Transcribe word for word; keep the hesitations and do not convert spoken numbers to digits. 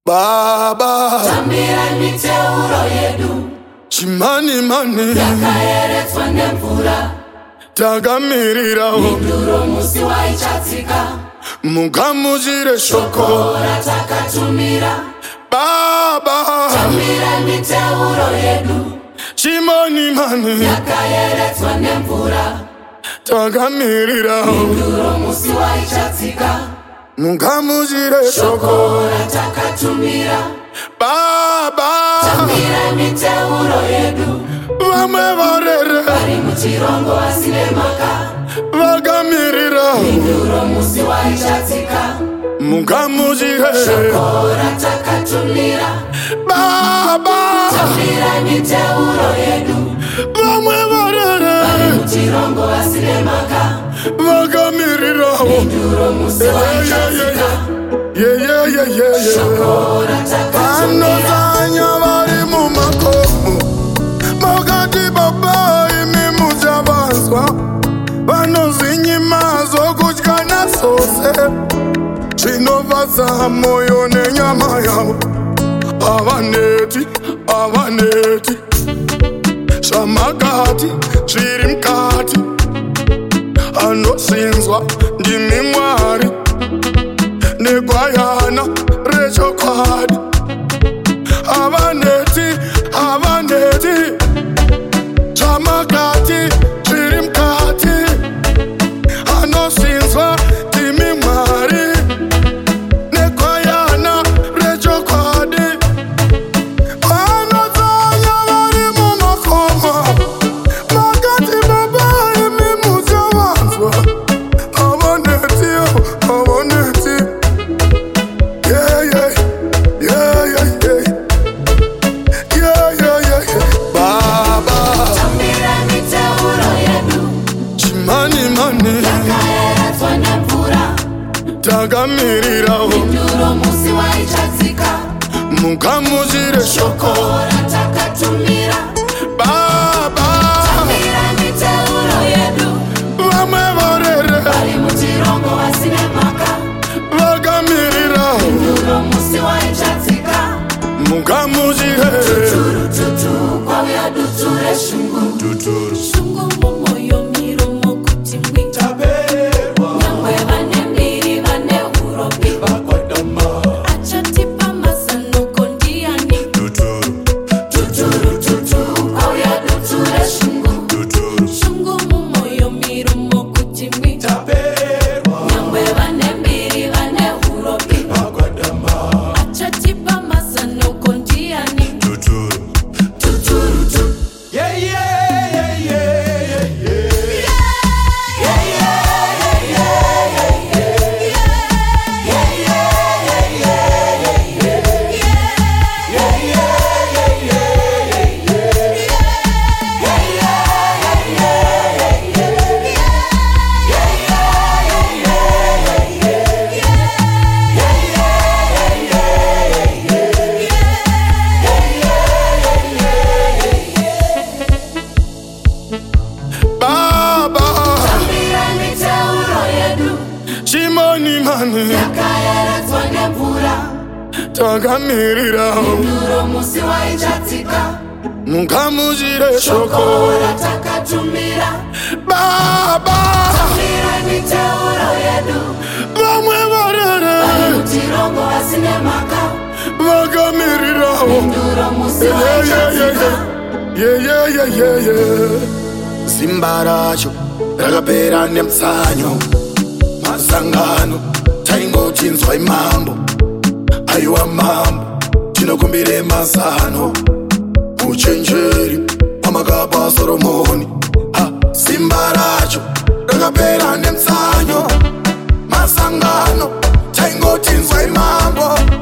Baba tambira miteuro yedu chimani mani yakaeretswa nemvura tagamirira minduro musi waichatsika mugamuchire shoko ratakatumira Baba tambira miteuro yedu chimani mani yakaeretswa nemvura tagamirira minduro musi waichatsika mugamuchire shoko ratakatumira Baba tambira miteuro yedu vamwe varere vari muchirongo vasine maka vagamirira minduro musi waichatsika mugamuchire shoko ratakatumira Baba tambira miteuro yedu vamwe varere vari muchirongo vasine maka vagamirira minduro musi waichatsika shoko ratakatumira vanozanya vari mumakomo makati baba imi muchavanzwa vanozinyima zvokutya nazvose zvinovadza moyo nenyama yavo havaneti havaneti zvamakati zviri mukati anozvinzwa ndimi Mwari negwayana rechokwadi havaneti havaneti zvamakati zviri mukati anozvinzwa ndimi Mwari negwayana rechokwadi vanodzanya vari mumakoma makati baba imi muchavanzwa havaneti havaneti yeah yeah yeah yeah yeah yeah yeah yeah yeah Baba tambira miteuro yedu chimani mani yakaeretswa nemvura tagamirira minduro musi waichatsika mugamuchire shoko ratakatumira Baba tambira miteuro yedu vamwe varere vari muchirongo vasine maka vagamirira minduro musi waichatsika mugamuchire tuturututu kwauya dutu reshungu shungu mumoyo miromo kuti mwi nyangwe vane mbiri vane uropi achatipa mazanoko ndiani tuturututu kwauya dutu reshungu shungu mumoyo miromo kuti mwi nyangwe vane mbiri vane uropi achatipa mazanoko ndiani tuturutu yeah yeah yeah yeah yeah Baba tambira miteuro yedu chimani mani yakaeretswa nemvura tagamirira minduro musi waichatsika mugamuchire shoko shoko ratakatumira Baba tambira miteuro yedu vamwe varere vari muchirongo vasine maka vagamirira minduro musi yeah yeah yeah waichatsika yeah yeah yeah yeah yeah simba racho rakapera nemutsanyo masangano taingochinzwa imambo aiwa mambo tinokumbire mazano uchenjeri pamakapa Soromoni ha simba racho rakapera nemutsanyo masangano taingochinzwa imambo